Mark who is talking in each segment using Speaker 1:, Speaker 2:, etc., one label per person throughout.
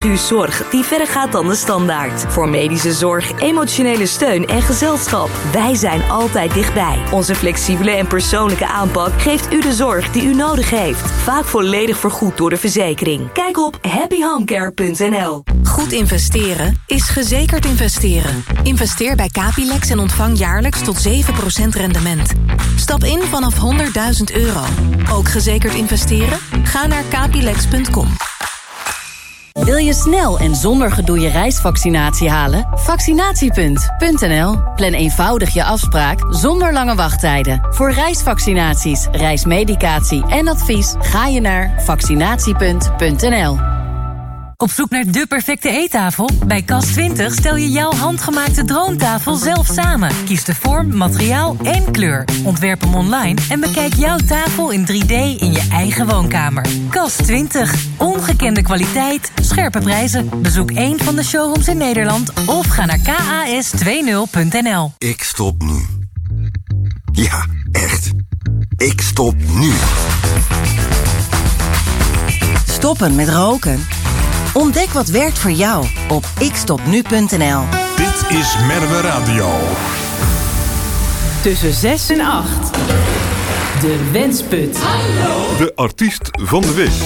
Speaker 1: Uw zorg die verder gaat dan de standaard. Voor medische zorg, emotionele steun en gezelschap. Wij zijn altijd dichtbij. Onze flexibele en persoonlijke aanpak geeft u de zorg die u nodig heeft. Vaak volledig vergoed door de verzekering. Kijk op happyhomecare.nl.
Speaker 2: Goed investeren is gezekerd investeren. Investeer bij Capilex en ontvang jaarlijks tot 7% rendement. Stap in vanaf €100.000. Ook gezekerd investeren? Ga naar capilex.com.
Speaker 3: Wil je snel en zonder gedoe je reisvaccinatie halen? Vaccinatiepunt.nl. Plan eenvoudig je afspraak zonder lange wachttijden. Voor reisvaccinaties, reismedicatie en advies ga je naar vaccinatiepunt.nl.
Speaker 4: Op zoek naar de perfecte eettafel? Bij Cas20 stel je jouw handgemaakte droomtafel zelf samen. Kies de vorm, materiaal en kleur. Ontwerp hem online en bekijk jouw tafel in 3D in je eigen woonkamer. Cas20. Ongekende kwaliteit, scherpe prijzen. Bezoek een van de showrooms in Nederland of ga naar kas20.nl.
Speaker 5: Ik stop nu. Ja, echt. Ik stop nu.
Speaker 6: Stoppen met roken? Ontdek wat werkt voor jou op ikstopnu.nl.
Speaker 7: Dit is Merwe Radio.
Speaker 8: Tussen 6 en 8. De Wensput.
Speaker 7: Hallo. De artiest van de week.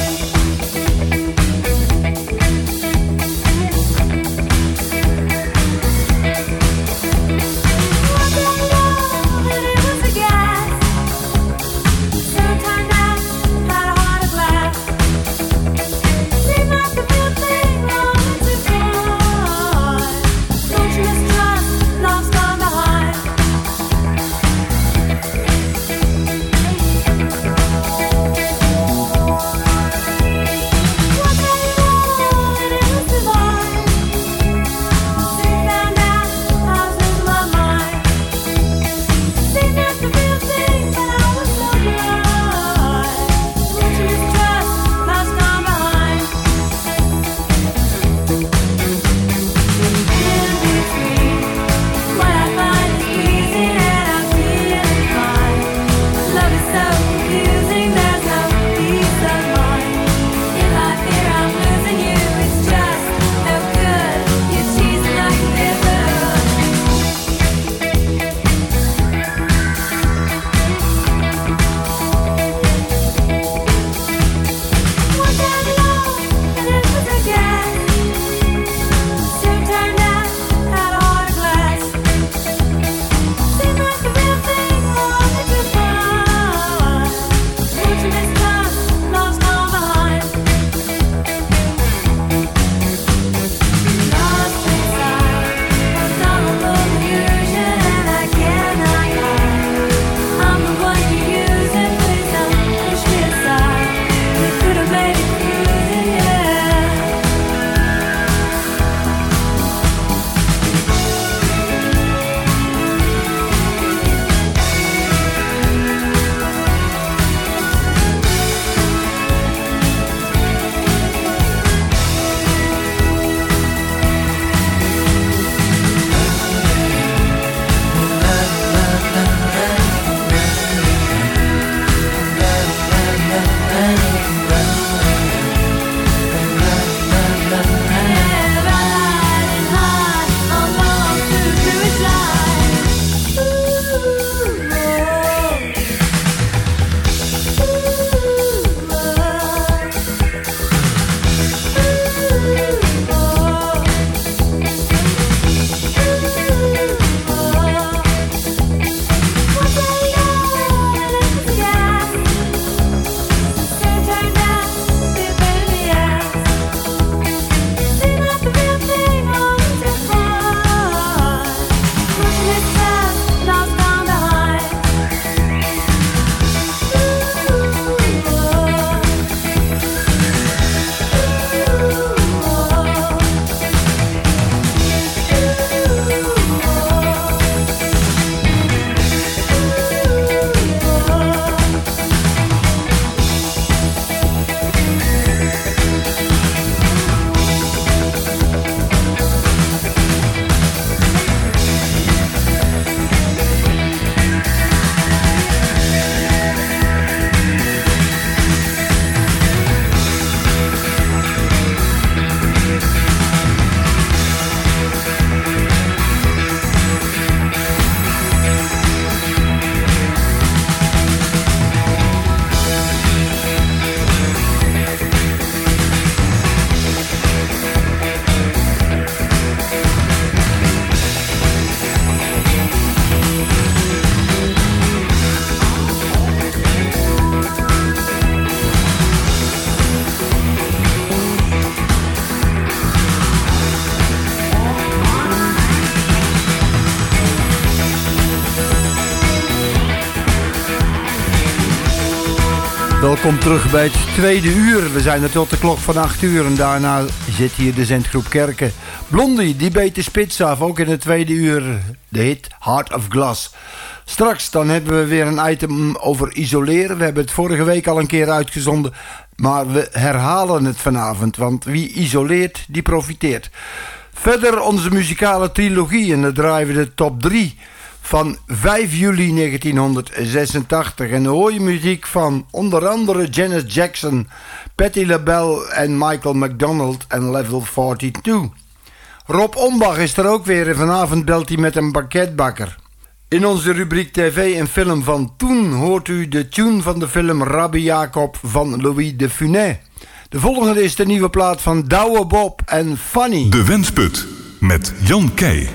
Speaker 9: Welkom terug bij het tweede uur. We zijn er tot de klok van 8 uur en daarna zit hier de zendgroep Kerken. Blondie, die beet de spits af, ook in het tweede uur. De hit Heart of Glass. Straks dan hebben we weer een item over isoleren. We hebben het vorige week al een keer uitgezonden. Maar we herhalen het vanavond, want wie isoleert, die profiteert. Verder onze muzikale trilogie en dan draaien we de top 3 van 5 juli 1986. En dan hoor je muziek van onder andere Janet Jackson, Patti LaBelle en Michael McDonald en Level 42. Rob Ombach is er ook weer en vanavond belt hij met een banketbakker. In onze rubriek TV en film van toen hoort u de tune van de film Rabbi Jacob van Louis de Funès. De volgende is de nieuwe plaat van Douwe Bob en Fanny.
Speaker 7: De Wensput met Jan Keij.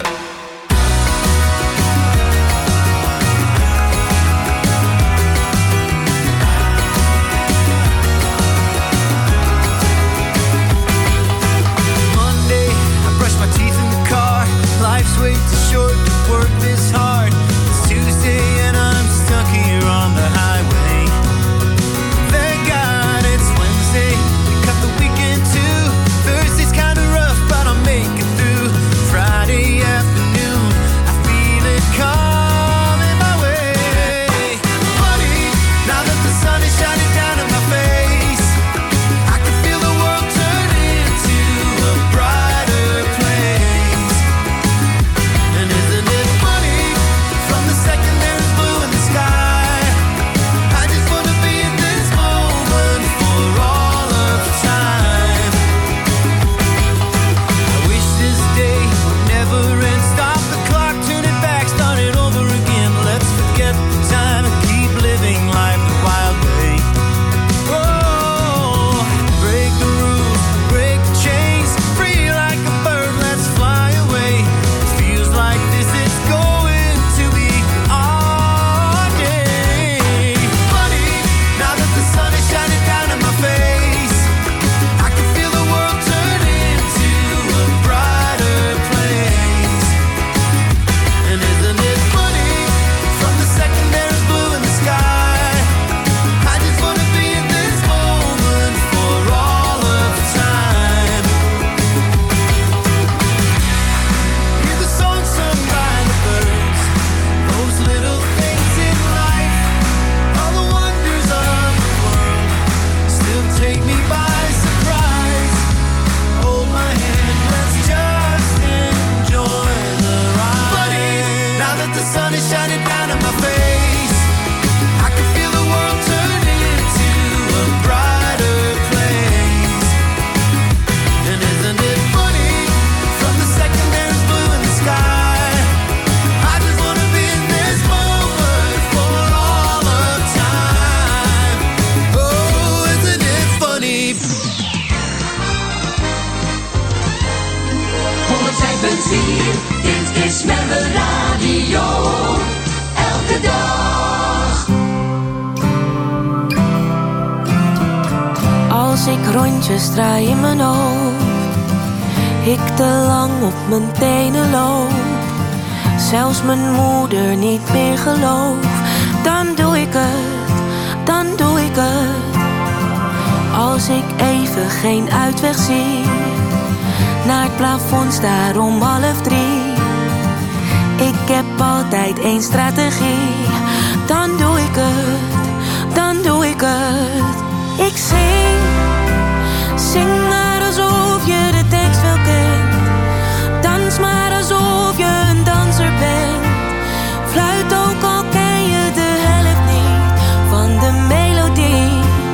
Speaker 10: Dit is Merwe Radio. Elke dag.
Speaker 11: Als ik rondjes draai in mijn hoofd, ik te lang op mijn tenen loop, zelfs mijn moeder niet meer gelooft, dan doe ik het, dan doe ik het. Als ik even geen uitweg zie, naar het plafond staar om 2:30. Ik heb altijd één strategie. Dan doe ik het, dan doe ik het. Ik zing maar alsof je de tekst wel kent. Dans maar alsof je een danser bent. Fluit ook al ken je de helft niet van de melodie.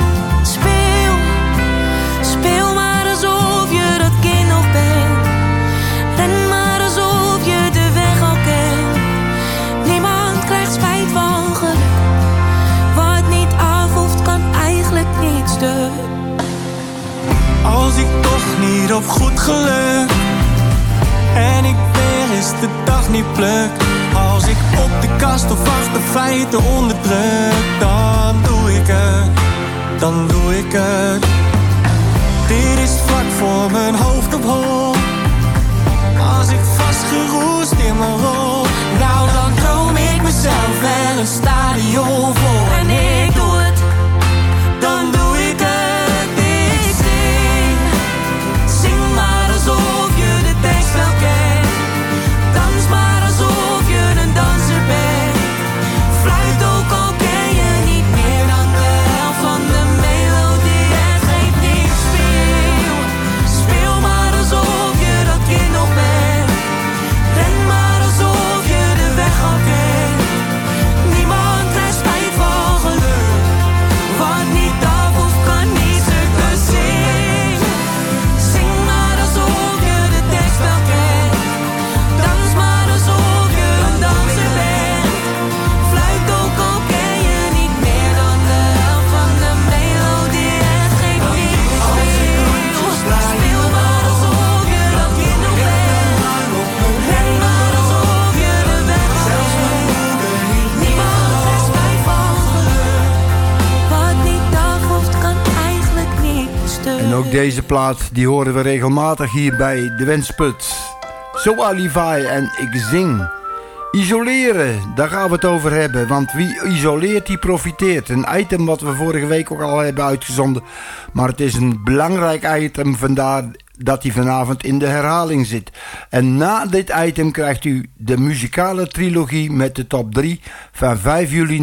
Speaker 11: Speel maar alsof je dat kind nog bent. Ren maar alsof je de weg al kent. Niemand krijgt spijt van geluk. Wat niet afhoeft kan eigenlijk niet stuk.
Speaker 12: Als ik toch niet op goed geluk en ik weer eens de dag niet pluk, als ik op de kast of achter feiten onderdruk, dan doe ik het, dan doe ik het. Dit is vlak voor mijn hoofd op hol. Als ik vastgeroest in mijn rol, nou dan droom ik mezelf wel een stadion vol. En ik doe het, dan
Speaker 9: deze plaat die horen we regelmatig hier bij de Wensput. Zo Alivai en Ik Zing. Isoleren, daar gaan we het over hebben. Want wie isoleert, die profiteert. Een item wat we vorige week ook al hebben uitgezonden. Maar het is een belangrijk item, vandaar dat hij vanavond in de herhaling zit. En na dit item krijgt u de muzikale trilogie met de top 3 van 5 juli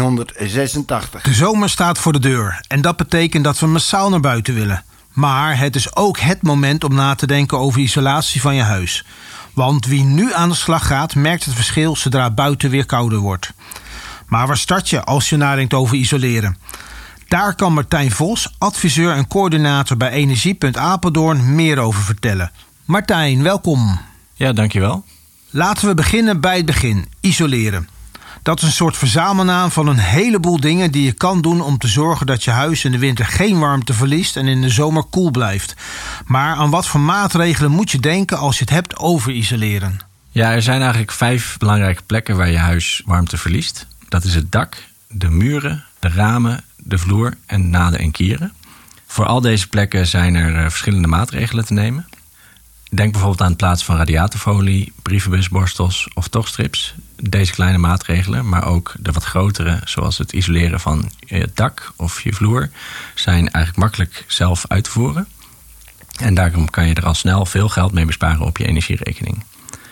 Speaker 9: 1986.
Speaker 13: De zomer staat voor de deur en dat betekent dat we massaal naar buiten willen. Maar het is ook het moment om na te denken over isolatie van je huis. Want wie nu aan de slag gaat, merkt het verschil zodra het buiten weer kouder wordt. Maar waar start je als je nadenkt over isoleren? Daar kan Martijn Vos, adviseur en coördinator bij Energiepunt Apeldoorn, meer over vertellen. Martijn, welkom.
Speaker 14: Ja, dankjewel.
Speaker 13: Laten we beginnen bij het begin, isoleren. Dat is een soort verzamelnaam van een heleboel dingen die je kan doen om te zorgen dat je huis in de winter geen warmte verliest en in de zomer koel blijft. Maar aan wat voor maatregelen moet je denken als je het hebt over isoleren?
Speaker 14: Ja, er zijn eigenlijk 5 belangrijke plekken waar je huis warmte verliest. Dat is het dak, de muren, de ramen, de vloer en naden en kieren. Voor al deze plekken zijn er verschillende maatregelen te nemen. Denk bijvoorbeeld aan het plaatsen van radiatorfolie, brievenbusborstels of tochtstrips. Deze kleine maatregelen, maar ook de wat grotere, zoals het isoleren van je dak of je vloer, zijn eigenlijk makkelijk zelf uit te voeren. En daarom kan je er al snel veel geld mee besparen op je energierekening.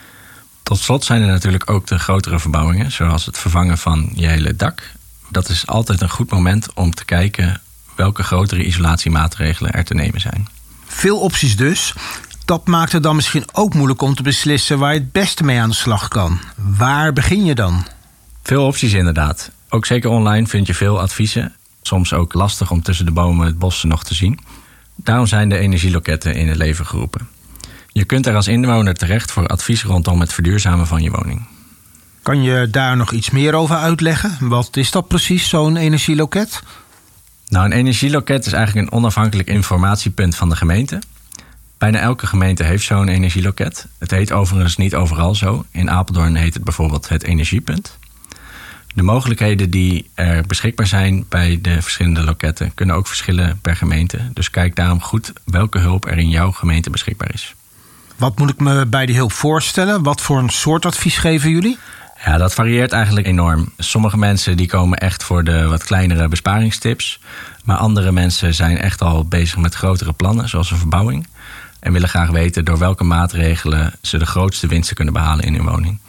Speaker 14: Tot slot zijn er natuurlijk ook de grotere verbouwingen, zoals het vervangen van je hele dak. Dat is altijd een goed moment om te kijken welke grotere isolatiemaatregelen er te nemen zijn.
Speaker 13: Veel opties dus. Dat maakt het dan misschien ook moeilijk om te beslissen waar je het beste mee aan de slag kan. Waar begin je dan?
Speaker 14: Veel opties inderdaad. Ook zeker online vind je veel adviezen. Soms ook lastig om tussen de bomen het bos nog te zien. Daarom zijn de energieloketten in het leven geroepen. Je kunt er als inwoner terecht voor advies rondom het verduurzamen van je woning.
Speaker 13: Kan je daar nog iets meer over uitleggen? Wat is dat precies, zo'n energieloket?
Speaker 14: Nou, een energieloket is eigenlijk een onafhankelijk informatiepunt van de gemeente. Bijna elke gemeente heeft zo'n energieloket. Het heet overigens niet overal zo. In Apeldoorn heet het bijvoorbeeld het Energiepunt. De mogelijkheden die er beschikbaar zijn bij de verschillende loketten kunnen ook verschillen per gemeente. Dus kijk daarom goed welke hulp er in jouw gemeente beschikbaar is.
Speaker 13: Wat moet ik me bij die hulp voorstellen? Wat voor een soort advies geven jullie?
Speaker 14: Ja, dat varieert eigenlijk enorm. Sommige mensen die komen echt voor de wat kleinere besparingstips. Maar andere mensen zijn echt al bezig met grotere plannen, zoals een verbouwing. En willen graag weten door welke maatregelen ze de grootste winsten kunnen behalen in hun woning.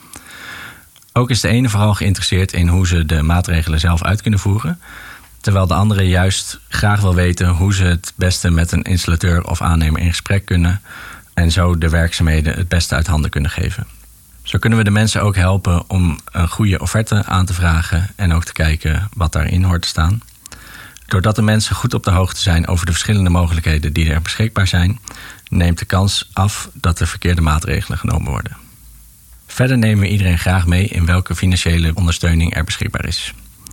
Speaker 14: Ook is de ene vooral geïnteresseerd in hoe ze de maatregelen zelf uit kunnen voeren. Terwijl de andere juist graag wil weten hoe ze het beste met een installateur of aannemer in gesprek kunnen. En zo de werkzaamheden het beste uit handen kunnen geven. Zo kunnen we de mensen ook helpen om een goede offerte aan te vragen en ook te kijken wat daarin hoort te staan. Doordat de mensen goed op de hoogte zijn over de verschillende mogelijkheden die er beschikbaar zijn, neemt de kans af dat er verkeerde maatregelen genomen worden. Verder nemen we iedereen graag mee in welke financiële ondersteuning er beschikbaar is.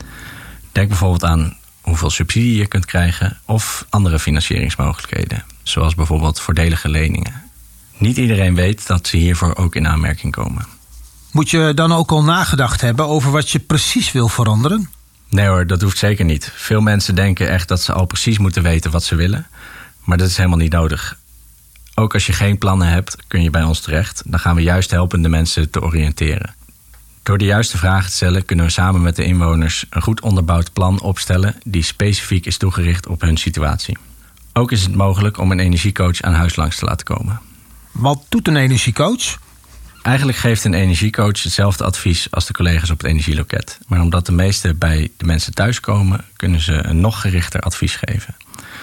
Speaker 14: Denk bijvoorbeeld aan hoeveel subsidie je kunt krijgen of andere financieringsmogelijkheden, zoals bijvoorbeeld voordelige leningen. Niet iedereen weet dat ze hiervoor ook in aanmerking komen.
Speaker 13: Moet je dan ook al nagedacht hebben over wat je precies wil veranderen?
Speaker 14: Nee hoor, dat hoeft zeker niet. Veel mensen denken echt dat ze al precies moeten weten wat ze willen. Maar dat is helemaal niet nodig. Ook als je geen plannen hebt, kun je bij ons terecht. Dan gaan we juist helpen de mensen te oriënteren. Door de juiste vragen te stellen kunnen we samen met de inwoners een goed onderbouwd plan opstellen die specifiek is toegericht op hun situatie. Ook is het mogelijk om een energiecoach aan huis langs te laten komen.
Speaker 13: Wat doet een energiecoach?
Speaker 14: Eigenlijk geeft een energiecoach hetzelfde advies als de collega's op het energieloket. Maar omdat de meeste bij de mensen thuiskomen, kunnen ze een nog gerichter advies geven.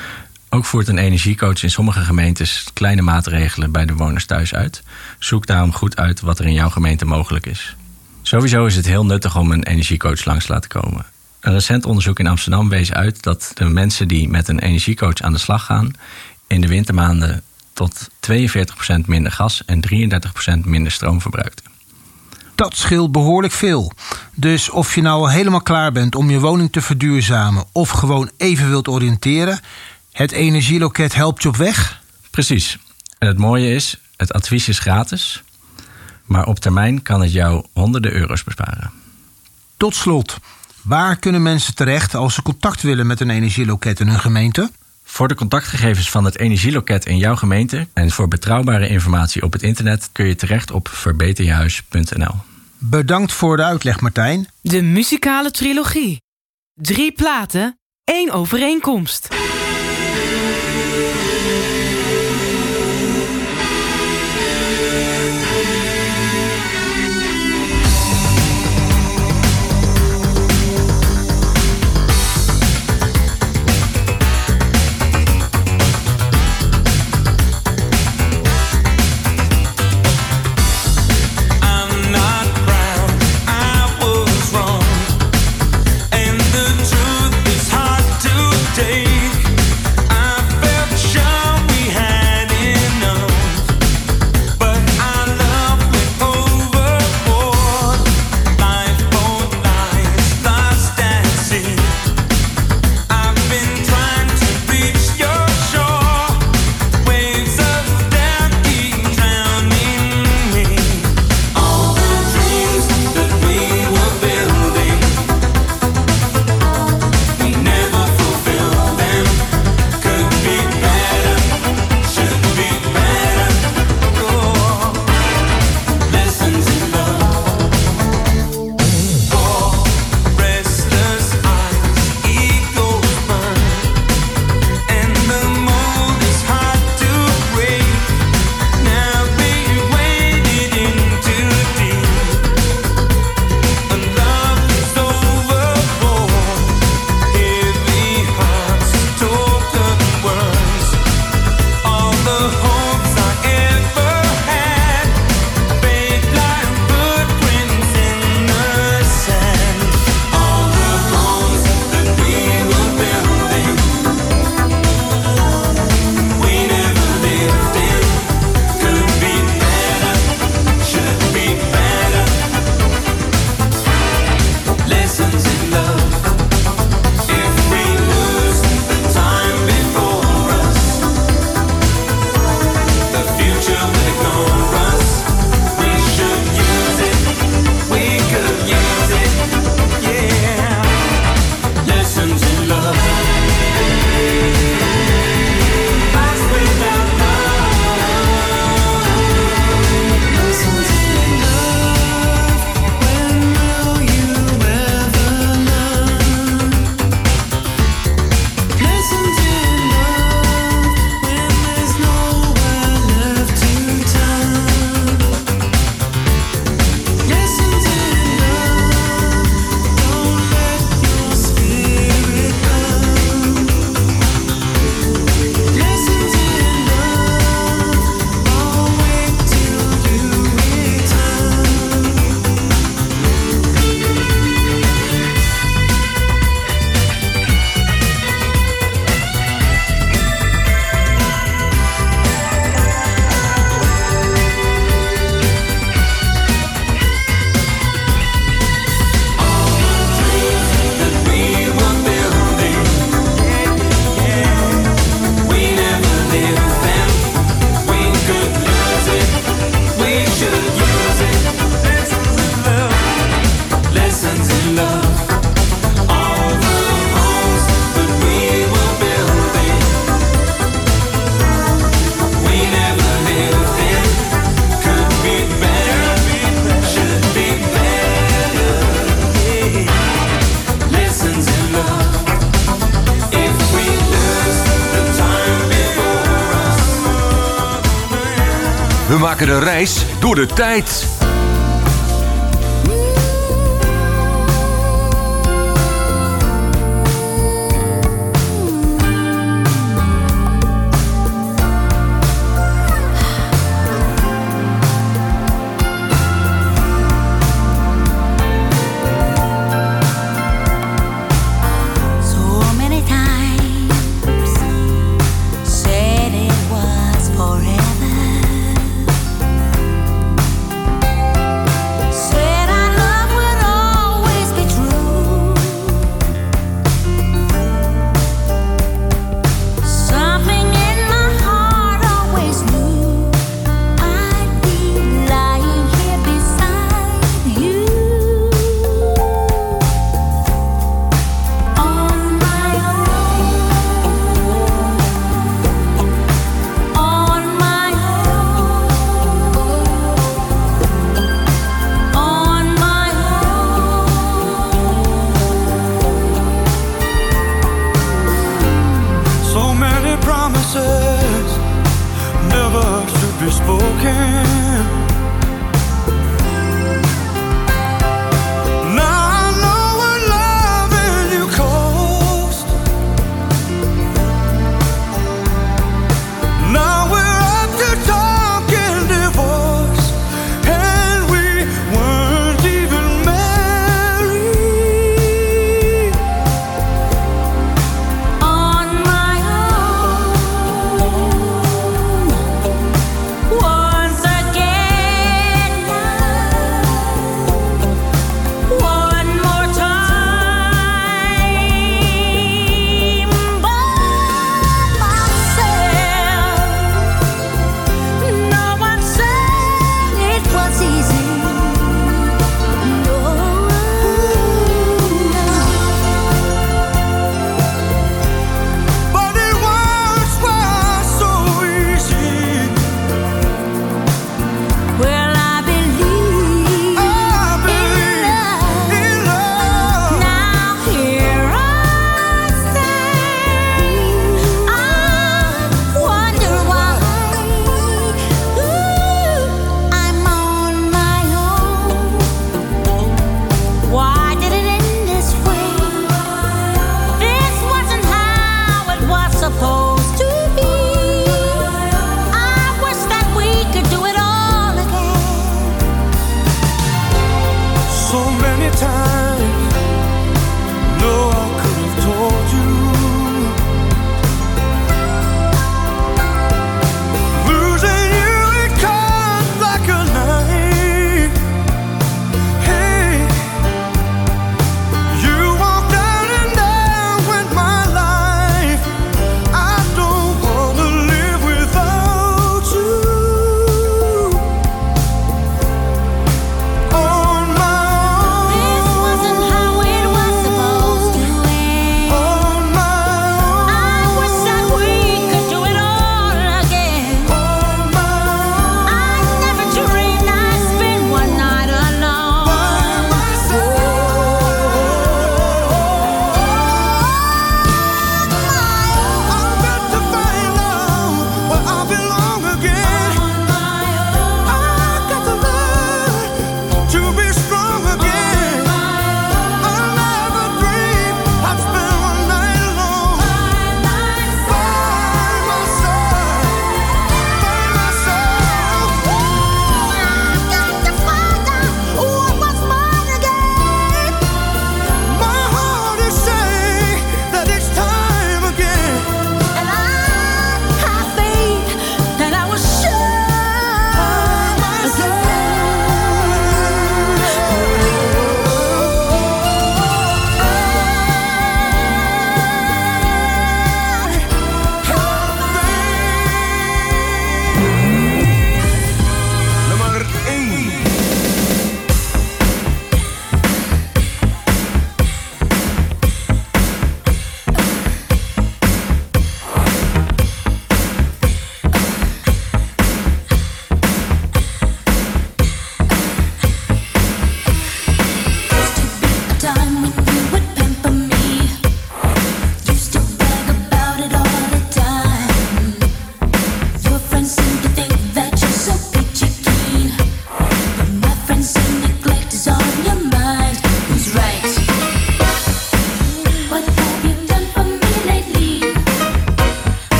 Speaker 14: Ook voert een energiecoach in sommige gemeentes kleine maatregelen bij de bewoners thuis uit. Zoek daarom goed uit wat er in jouw gemeente mogelijk is. Sowieso is het heel nuttig om een energiecoach langs te laten komen. Een recent onderzoek in Amsterdam wees uit dat de mensen die met een energiecoach aan de slag gaan in de wintermaanden tot 42% minder gas en 33% minder stroom verbruikten.
Speaker 13: Dat scheelt behoorlijk veel. Dus of je nou al helemaal klaar bent om je woning te verduurzamen of gewoon even wilt oriënteren, het energieloket helpt je op weg?
Speaker 14: Precies. En het mooie is, het advies is gratis, maar op termijn kan het jou honderden euro's besparen.
Speaker 13: Tot slot, waar kunnen mensen terecht als ze contact willen met een energieloket in hun gemeente?
Speaker 14: Voor de contactgegevens van het energieloket in jouw gemeente en voor betrouwbare informatie op het internet kun je terecht op verbeterjehuis.nl.
Speaker 13: Bedankt voor de uitleg, Martijn.
Speaker 15: De muzikale trilogie. 3 platen, 1 overeenkomst.
Speaker 16: We maken een reis door de tijd.
Speaker 10: Said it was forever. Once again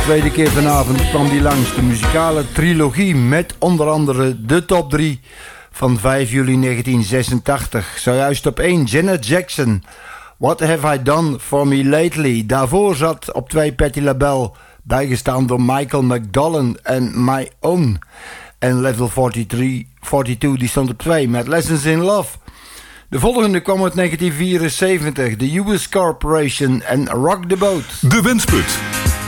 Speaker 9: tweede keer vanavond kwam die langs. De muzikale trilogie met onder andere de top 3 van 5 juli 1986. Zojuist op 1 Janet Jackson. What Have I Done For Me Lately. Daarvoor zat op 2 Patti LaBelle, bijgestaan door Michael McDonald en My Own. En Level 42 die stond op 2 met Lessons in Love. De volgende kwam uit 1974, The US Corporation en Rock the Boat.
Speaker 7: De Wensput.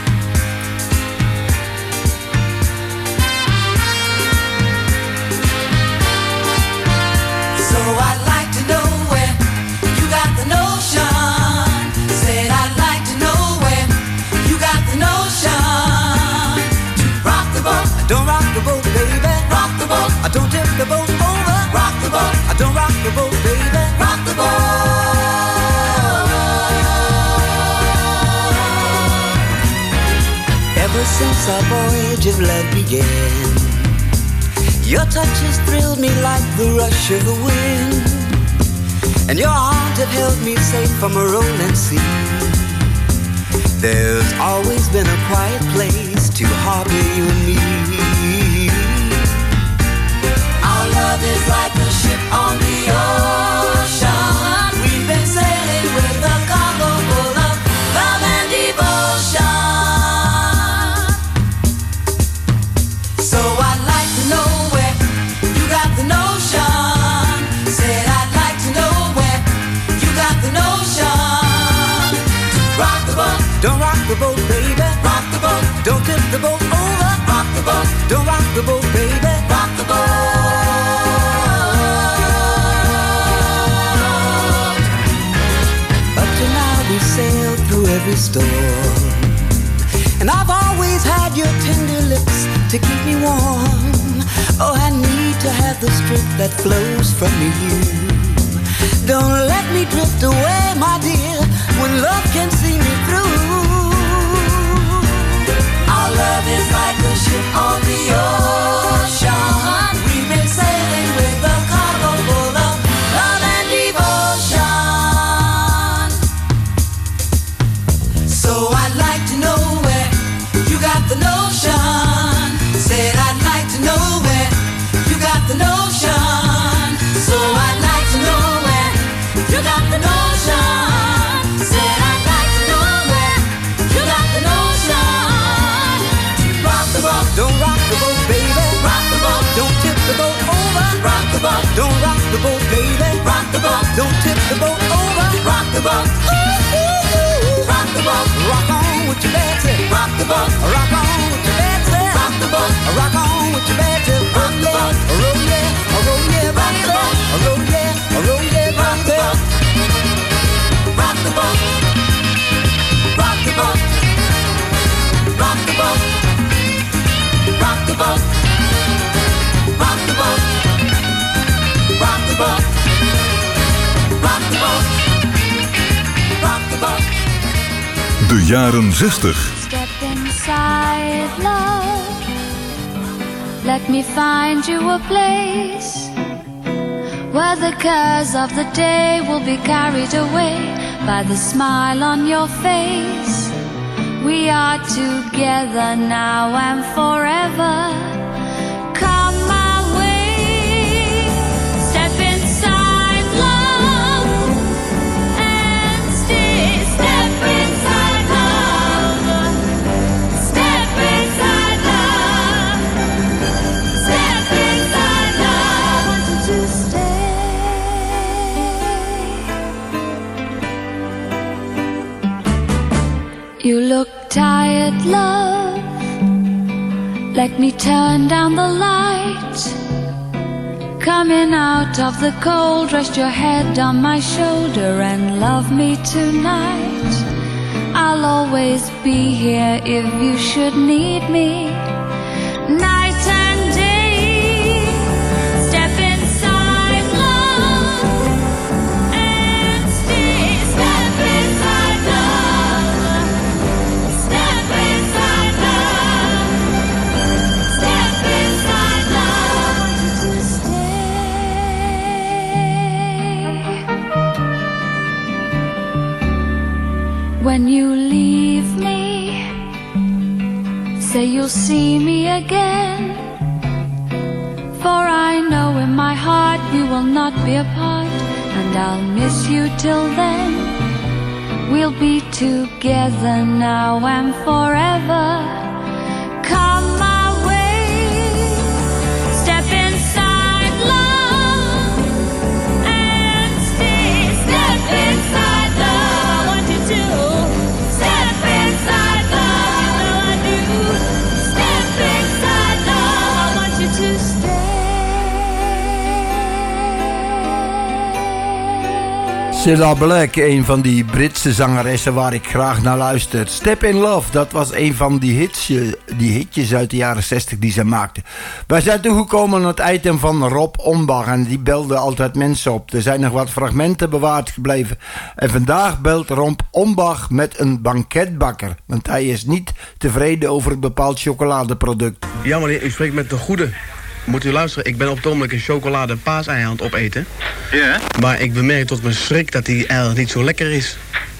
Speaker 17: Don't rock the boat, baby. Rock the boat. I don't tip the boat over. Rock the boat. I don't rock the boat, baby. Rock the boat. Ever since our voyage of love began, your touch has thrilled me like the rush of the wind, and your arms have held me safe from a rolling sea. There's always been a quiet place to harbor you and me. Our love is like a ship on the ocean. We've been sailing with a cargo full of love and devotion. So I'd like to know where you got the notion. Said I'd like to know where you got the notion. Rock the boat. Don't rock the boat, baby. Rock the boat. Don't tip the boat over. Rock the boat. Don't rock the boat, baby. Rock the boat. Up to now we sailed through every storm, and I've always had your tender lips to keep me warm. Oh, I need to have the strength that flows from you. Don't let me drift away, my dear, when love can see me through. Our love is like a ship on the ocean. We've been sailing with a cargo full of love and devotion. So I'd like to know where you got the notion. Said I'd like to know where you got the notion. So I'd like to know where you got the notion. Said I'd like to know where you got the notion. Rock the boat. Don't rock the boat, baby. Rock the boat. Don't tip the boat over. Rock the boat. Don't rock the boat, baby. Rock the boat. Don't tip the boat over. Rock the boat. Ooh, ooh, ooh. Rock the boat. Rock on with your bad. Rock the boat. Rock on with your bad. Rock the boat. Rock on with your bad. Rock the boat. Roll yeah, roll yeah, rock the boat. Roll yeah, roll yeah, rock the boat. Rock the boat. Rock the boat. Rock the boat. Rock the boat. Rock the boat. Rock the boat. Rock the boat. Rock the boat.
Speaker 7: De jaren 60.
Speaker 18: Step inside, love. Let me find you a place where the cares of the day will be carried away by the smile on your face. We are together now and forever. Come my way. Step inside, love, and stay. Step inside, love. Step inside, love. Step inside, love. I want you to stay. You look tired, love. Let me turn down the light. Coming out of the cold, rest your head on my shoulder and love me tonight. I'll always be here if you should need me. Night and day. Step inside, love, and stay. Step inside, love. Step inside, love. Step inside, love. I want you to stay. When you leave me, day you'll see me again. For I know in my heart we will not be apart, and I'll miss you till then. We'll be together now and forever. Come my way, step inside love and stay. Step inside love, I want you to. Step inside love, I know I do. Step inside love, I want you to stay.
Speaker 9: Cilla Black, een van die Britse zangeressen waar ik graag naar luister. Step in Love, dat was een van die hitjes uit de jaren 60 die ze maakte. Wij zijn toegekomen aan het item van Rob Ombach en die belde altijd mensen op. Er zijn nog wat fragmenten bewaard gebleven. En vandaag belt Rob Ombach met een banketbakker. Want hij is niet tevreden over een bepaald chocoladeproduct.
Speaker 19: Ja, meneer, u spreekt met de goede. Moet u luisteren, ik ben op het ogenblik een chocolade paasei aan het opeten. Ja? Maar ik bemerk tot mijn schrik dat hij eigenlijk niet zo lekker is.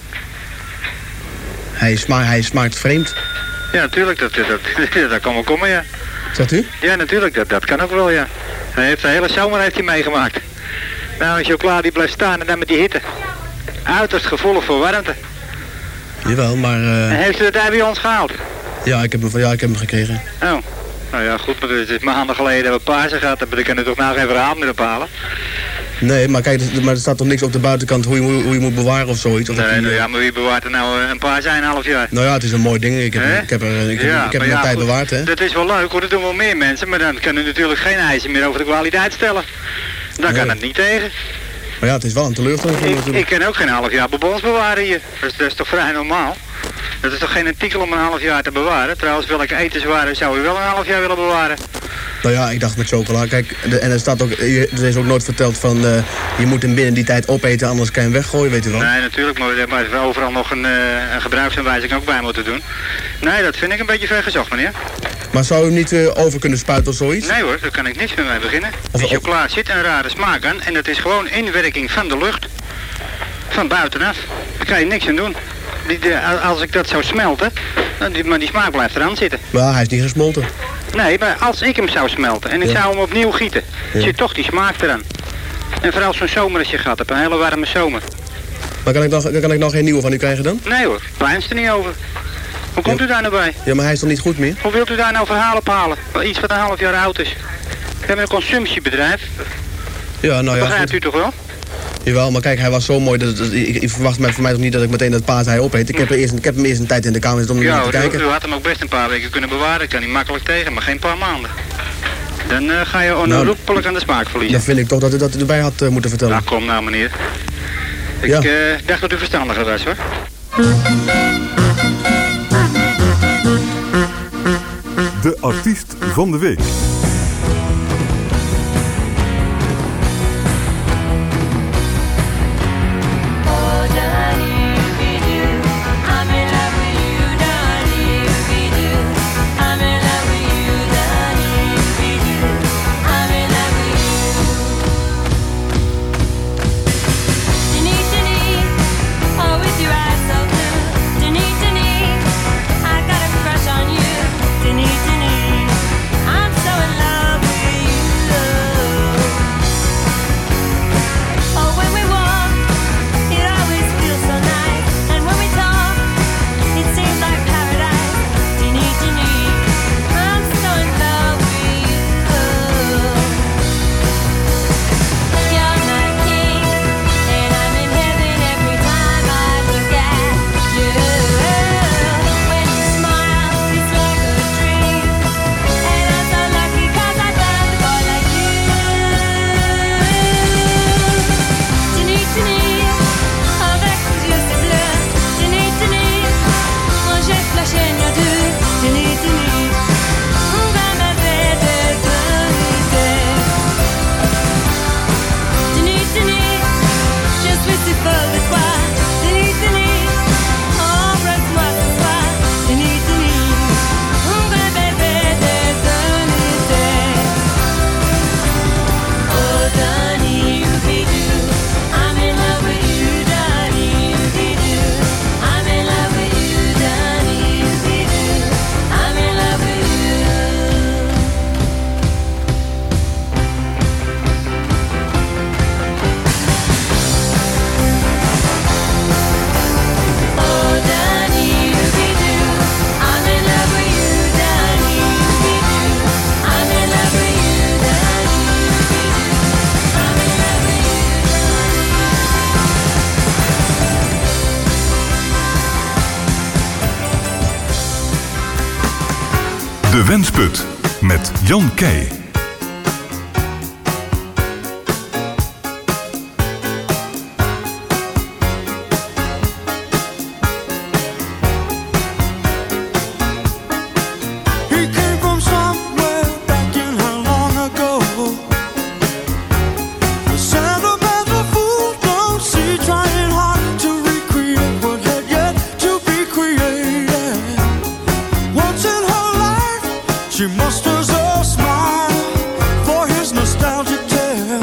Speaker 19: Hij smaakt vreemd.
Speaker 20: Ja, natuurlijk, dat kan wel komen, ja.
Speaker 19: Zegt u?
Speaker 20: Ja, natuurlijk, dat kan ook wel, ja. Hij heeft de hele zomer heeft hij meegemaakt. Nou, een chocolade die blijft staan en dan met die hitte. Uiterst gevoelig voor warmte.
Speaker 19: Jawel, maar...
Speaker 20: En heeft u het ei bij ons gehaald?
Speaker 19: Ja, ik heb hem gekregen.
Speaker 20: Oh. Nou ja, goed, maar het is maanden geleden dat we Pasen gehad hebben. Dan kan je toch nou geen verhaal meer ophalen.
Speaker 19: Nee, maar kijk, er staat toch niks op de buitenkant hoe je moet bewaren of zoiets? Of
Speaker 20: nee, nou ja, maar wie bewaart er nou een Pasen een half jaar?
Speaker 19: Nou ja, het is een mooi ding. Ik heb een tijd bewaard, hè.
Speaker 20: Dat is wel leuk hoor, dat doen wel meer mensen. Maar dan kan u natuurlijk geen eisen meer over de kwaliteit stellen. Dan kan het niet tegen.
Speaker 19: Maar ja, het is wel een teleurstelling.
Speaker 20: Ik kan ook geen half jaar bonbons bewaren hier. Dat is toch vrij normaal? Dat is toch geen artikel om een half jaar te bewaren? Trouwens, welke etenswaren zou u wel een half jaar willen bewaren?
Speaker 19: Nou ja, ik dacht met chocola. Kijk, en er is ook nooit verteld van... je moet hem binnen die tijd opeten, anders kan je hem weggooien, weet u wel.
Speaker 20: Nee, natuurlijk, maar er overal nog een gebruiksaanwijzing ook bij moeten doen. Nee, dat vind ik een beetje ver gezocht, meneer.
Speaker 19: Maar zou u hem niet over kunnen spuiten of zoiets?
Speaker 20: Nee hoor, daar kan ik niks mee beginnen. De chocola zit een rare smaak aan en dat is gewoon inwerking van de lucht. Van buitenaf. Daar kan je niks aan doen. Als ik dat zou smelten, maar die smaak blijft eraan zitten.
Speaker 19: Maar hij is niet gesmolten.
Speaker 20: Nee, maar als ik hem zou smelten en ik zou hem opnieuw gieten, zit toch die smaak eraan. En vooral zo'n zomer als je gaat hebt, een hele warme zomer.
Speaker 19: Maar kan ik nog geen nieuwe van u krijgen dan?
Speaker 20: Nee hoor, kleinste niet over. Hoe komt u daar nou bij?
Speaker 19: Ja, maar hij is toch niet goed meer?
Speaker 20: Hoe wilt u daar nou verhaal op halen? Iets wat een half jaar oud is. We hebben een consumptiebedrijf.
Speaker 19: Ja, nou ja.
Speaker 20: Dat begrijpt u toch wel?
Speaker 19: Jawel, maar kijk, hij was zo mooi. Ik verwacht voor mij toch niet dat ik meteen dat paasei opeet. Ik heb hem eerst een tijd in de kamer zitten om naar te kijken.
Speaker 20: U had hem ook best een paar weken kunnen bewaren. Ik kan niet makkelijk tegen, maar geen paar maanden. Dan ga je onherroepelijk aan de smaak verliezen.
Speaker 19: Dan vind ik toch dat u dat erbij had moeten vertellen.
Speaker 20: Nou, kom nou meneer. Ik dacht dat u verstandiger was hoor.
Speaker 7: De artiest van de week.
Speaker 10: I'm so
Speaker 7: Wensput met Jan Keij.
Speaker 12: She musters a smile for his nostalgic tale.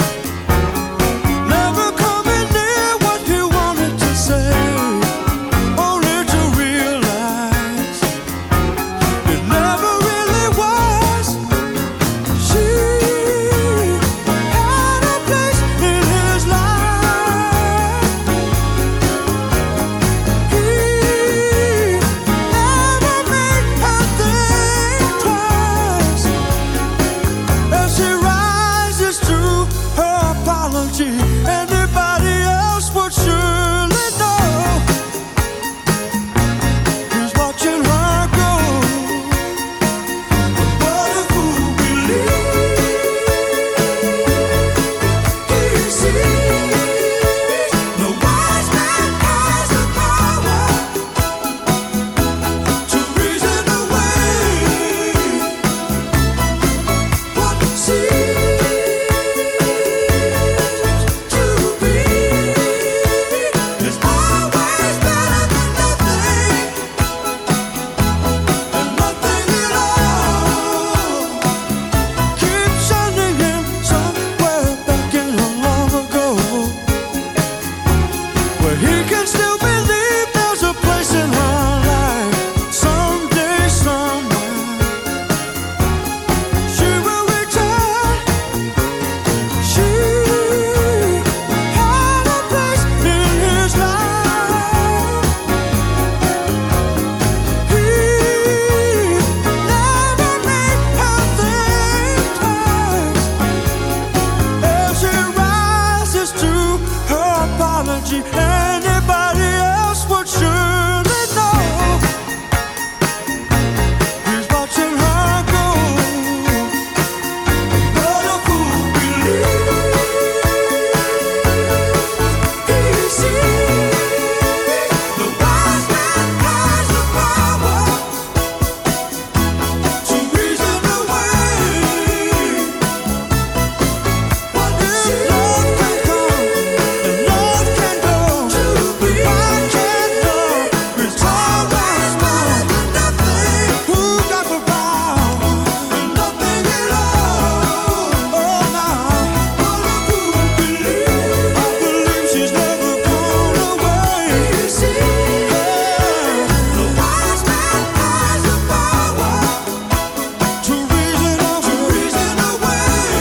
Speaker 12: Never coming near what he wanted to say, only to realize it never really was. She had a place in his life. He never made her think twice. As she rises to her apology, anybody else would surely know. He's watching her go. What a fool believes he sees. No wise man has the power to reason away what seems to be is always better than nothing, and nothing at all. Keep sending him somewhere back in long ago, where he can still believe there's a place in her life. Someday, somewhere, she will return. She had a place in his life. He never made her think twice. As she rises to her apology, anybody else would surely know. He's watching her go. What a fool believes he sees. The wise man has the power to reason away what seems. Love can come and love can go. But I can't know it's always better than nothing. Who got the power and nothing at all? Oh, now what a fool believes. I believe she's never gone away. You see, the wise man has the power to reason away.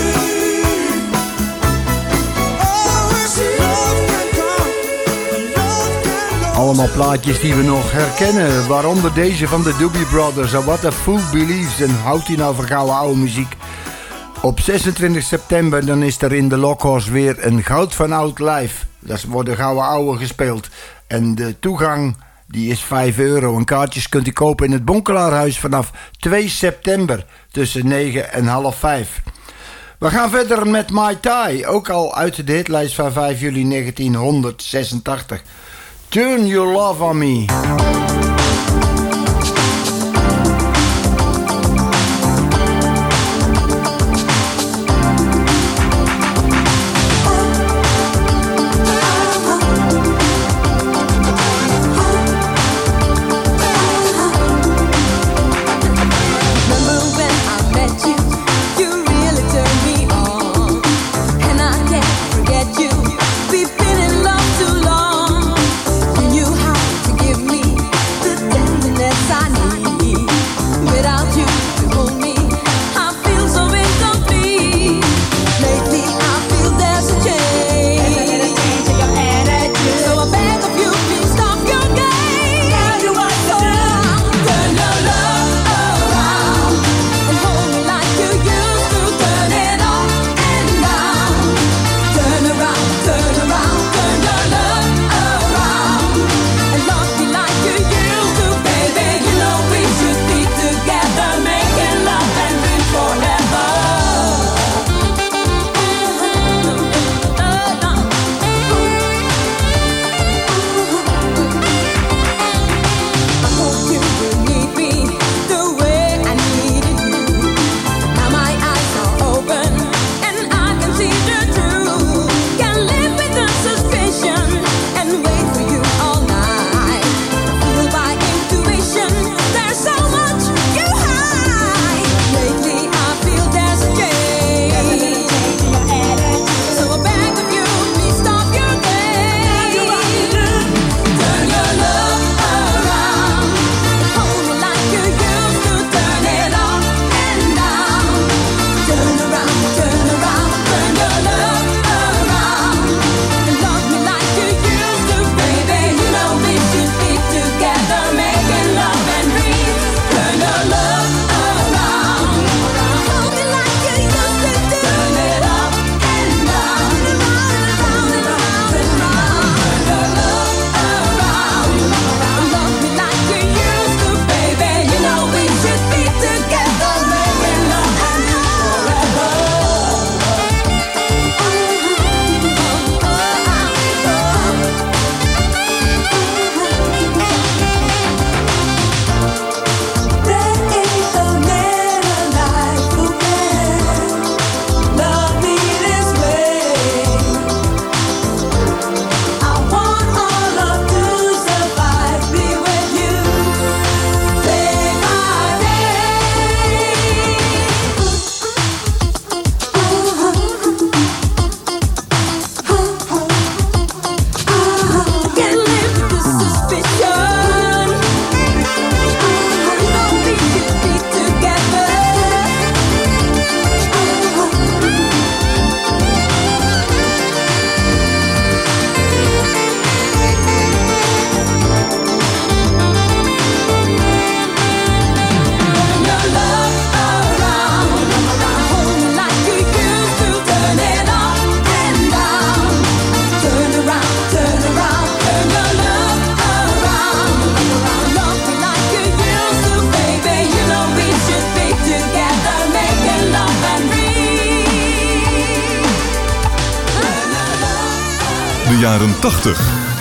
Speaker 12: Oh, it's love can come and love can go.
Speaker 9: Allemaal plaatjes die we nog herkennen. Waaronder deze van de Doobie Brothers. And What a Fool Believes. En houdt hij nou van gouden oude muziek? Op 26 september dan is er in de Lokhorst weer een Goud van Oud live. Daar worden gouden oude gespeeld. En de toegang die is €5. En kaartjes kunt u kopen in het Bonkelaarhuis vanaf 2 september tussen 9 en half 5. We gaan verder met Mai Tai. Ook al uit de hitlijst van 5 juli 1986. Turn Your Love on Me.
Speaker 10: Remember when I met you? You really turned me on, and I can't forget you. We've been in love too long. You knew how to give me
Speaker 7: de jaren 80.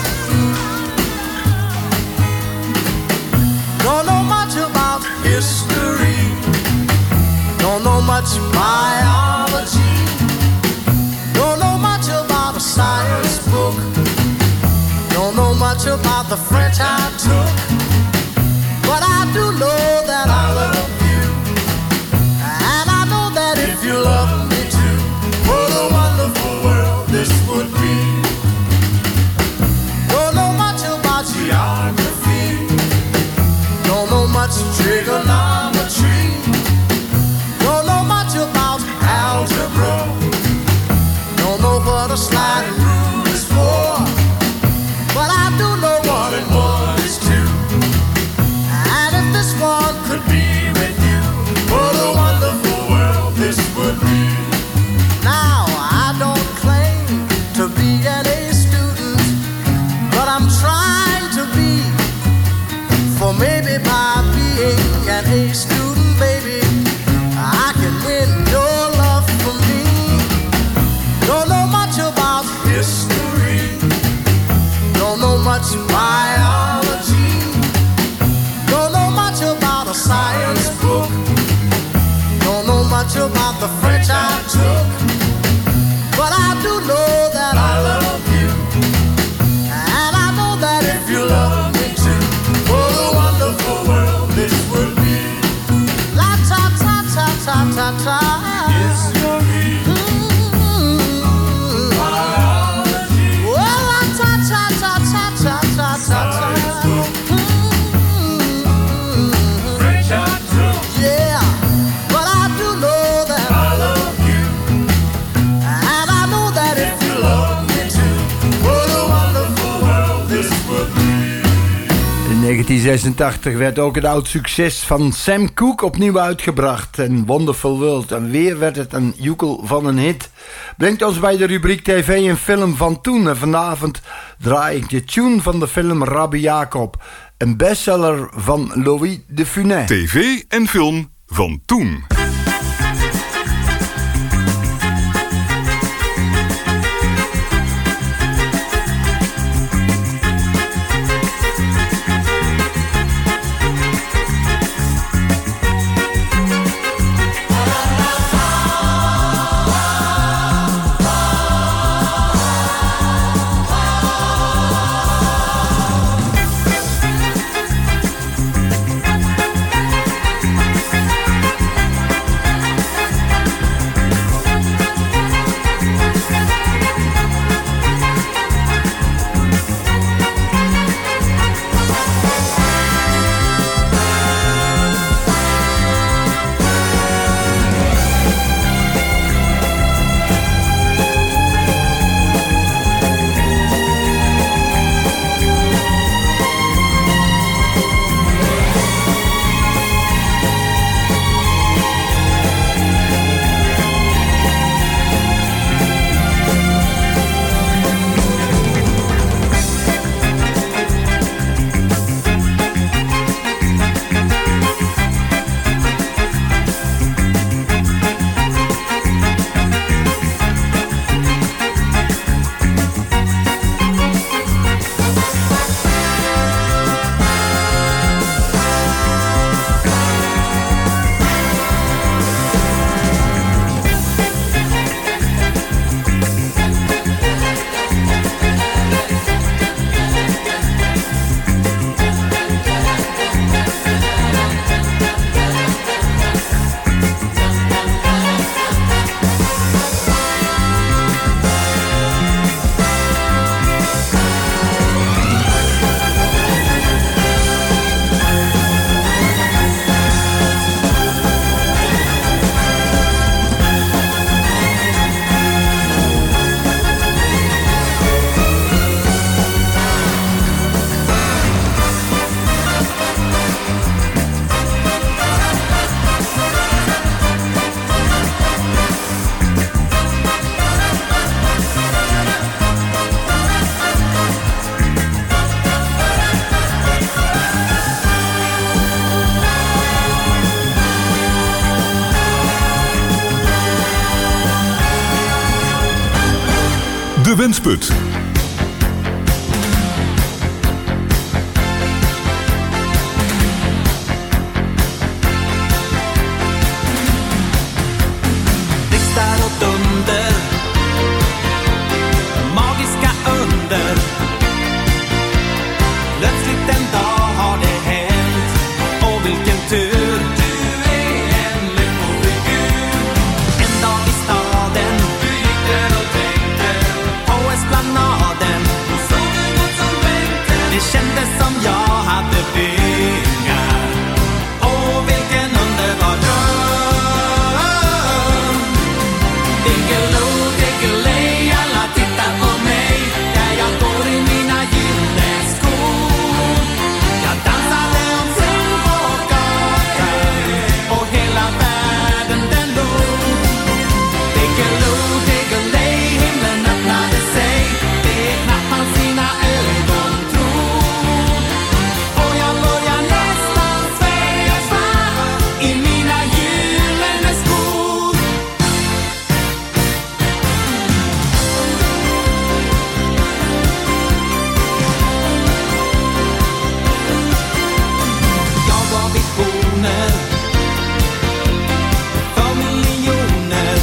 Speaker 12: Don't know much about history. Don't know much biology. Don't know much about a science book. Don't know much about the French I took. But I do know that I love you. And I know that if you love me too, what a wonderful world this would be. Don't know much about geography. Don't know much trigonometry. Don't know much about algebra. Don't know what a sliding rule is for. But I do know 1 and 1 is 2. And if this one could be with you, what a wonderful world this would be. Now, I don't claim to be an A student, but I'm trying to be. For maybe by being an A student, baby, I can win your love for me. Don't know much about history. Don't know much biology. Don't know much about a science book. Don't know much about the French I took. But I do know that I love you. And I know that if you love me too, what a wonderful world this would be. La ta ta ta ta ta ta. History. Biology. Well, la ta ta ta ta ta ta ta ta. French I took. Yeah, but I do know that I love you. And I know that if you love me too, what a wonderful world this would be.
Speaker 9: In 1986 werd ook het oud succes van Sam Cooke opnieuw uitgebracht. En Wonderful World. En weer werd het een joekel van een hit. Brengt ons bij de rubriek TV en film van toen. En vanavond draai ik de tune van de film Rabbi Jacob. Een bestseller van Louis de Funès.
Speaker 7: TV en film van toen. De Wensput.
Speaker 12: under. Magiska under. Plötsligt en dag har det hänt. Och vilken tur. Du är en lyckofigur. En dag i staden. Du gick där och tänkte. På esplanaden. Och såg du något som vänkte. Det kändes som jag hade vingar. Och vilken underbar dröm. Diggiloo, diggiley, alla tittar på mig. Där jag går i mina gyllene skor. Jag dansade omkring på gatan. Och hela världen den log. Diggiloo, diggiley, himlen öppnade sig. Det är knappt man sina ögon tror. Och jag börjar nästan sväva i mina gyllene skor. Jag var visioner för miljoner.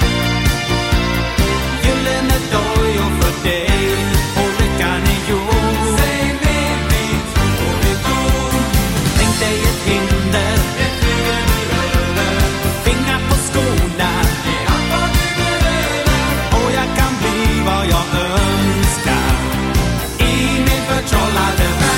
Speaker 12: Gyllene dojor för dig och lyckan är gjord. Säg med mitt och ditt ord. Tänk dig ett hinder. Det flyger nu över. Fingrar på skorna. Det är allt vad du behöver. Och jag kan bli vad jag önskar i min förtrollade värld.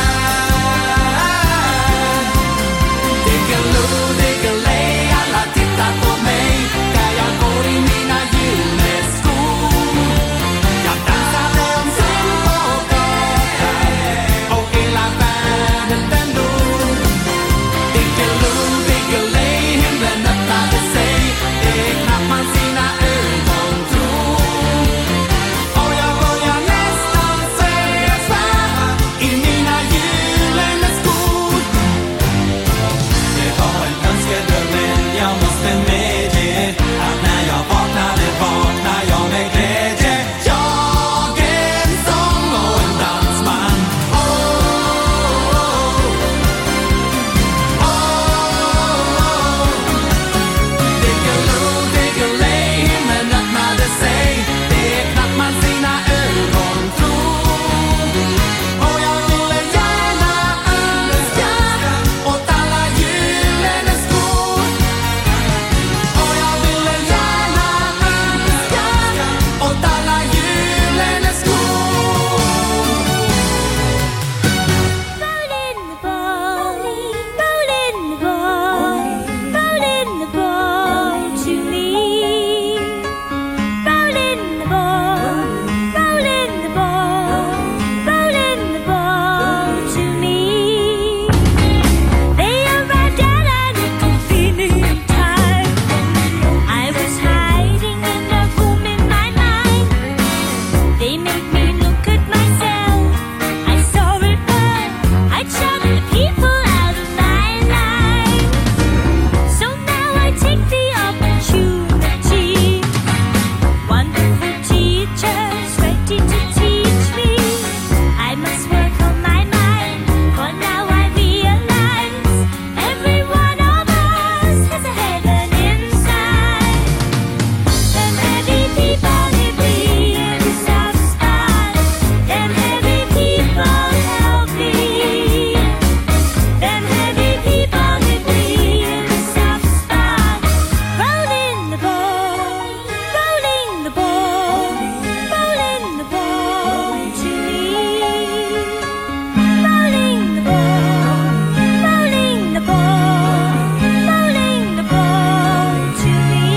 Speaker 12: Diggiloo, diggiley, alla tittar på mig. Där jag går i mina gyllene skor. Jag dansade omkring på gatan. Och hela världen den log. Diggiloo, diggiley, himlen öppnade sig. Det är knappt man sina ögon tror. Och jag börjar nästan sväva i mina gyllene skor. Det var en önskedröm men jag måste medge att när jag vaknade jag med glädje. Jag är en sång och en dansman. Oh, oh, oh. Diggiloo, diggiley, himlen öppnade sig. Det är knappt man sina ögon tror. Och jag ville gärna önska åt alla gyllene skor. Och jag ville gärna önska åt alla gyllene skor.
Speaker 10: Roll in the ball, roll in the ball, roll in the ball to me. Roll in the ball, roll in the ball, roll in the ball to me. They arrived at an inconvenient time. I was hiding in a room in my mind. They made me look at myself. I saw it all. I shut the people out of my life. So now I take the opportunity. Wonderful teachers ready to teach me. I must work on my mind. For now I realize every one of us has a heaven inside. Them heavy people hit me in a soft spot. Them heavy people help me. Them heavy people hit me in a soft spot. Rolling the ball, rolling the ball, rolling the ball to me. Rolling the ball, rolling the ball, rolling the ball to me.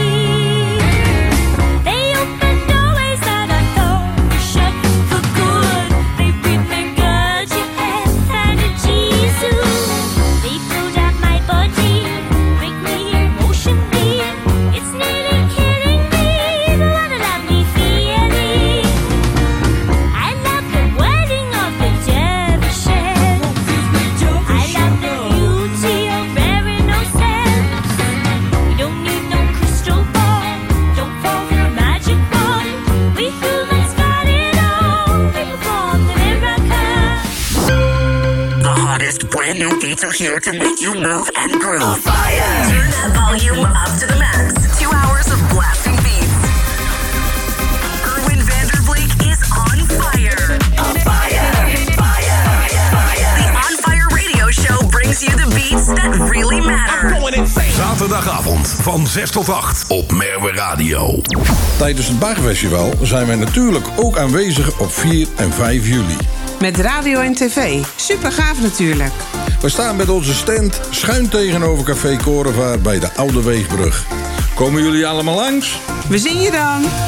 Speaker 10: They opened doorways that I thought were shut for good. They ripped my guts, and a Jesus. They filled out my body, break me emotionally. It's nearly killing me, the one that left me feeling. I love the wedding of the dervishes. I love the beauty of their innocence. We don't need no crystal ball, don't fall for a magic wand. We humans got it all, we perform the miracle.
Speaker 21: The hottest brand new beats are here to make you move and groove.
Speaker 1: Turn that volume up to the max. 2 hours of blasting beats.
Speaker 2: Zaterdagavond van 6 tot 8 op Merwe Radio.
Speaker 22: Tijdens het Baggerfestival zijn wij natuurlijk ook aanwezig op 4 en 5 juli.
Speaker 23: Met radio en tv. Super gaaf natuurlijk.
Speaker 22: We staan met onze stand schuin tegenover Café Korenvaart bij de Oude Weegbrug. Komen jullie allemaal langs?
Speaker 23: We zien je dan.